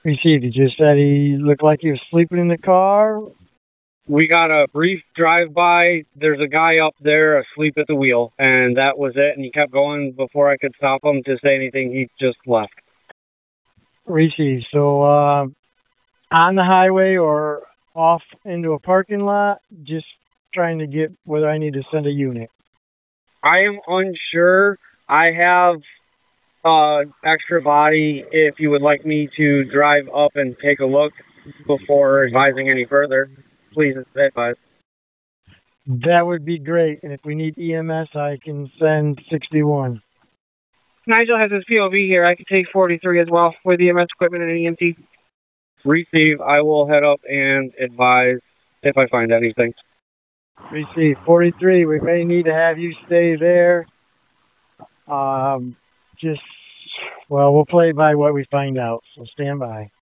Received. He just said he looked like he was sleeping in the car. We got a brief drive-by. There's a guy up there asleep at the wheel, and that was it. And he kept going before I could stop him to say anything. He just left. Received. So, on the highway or off into a parking lot, just trying to get whether I need to send a unit. I am unsure. I have extra body if you would like me to drive up and take a look before advising any further. Please advise. That would be great. And if we need EMS, I can send 61. Nigel has his POV here. I can take 43 as well with EMS equipment and EMT. Receive. I will head up and advise if I find anything. Receive. 43. We may need to have you stay there. Just, well, we'll play by what we find out. So stand by.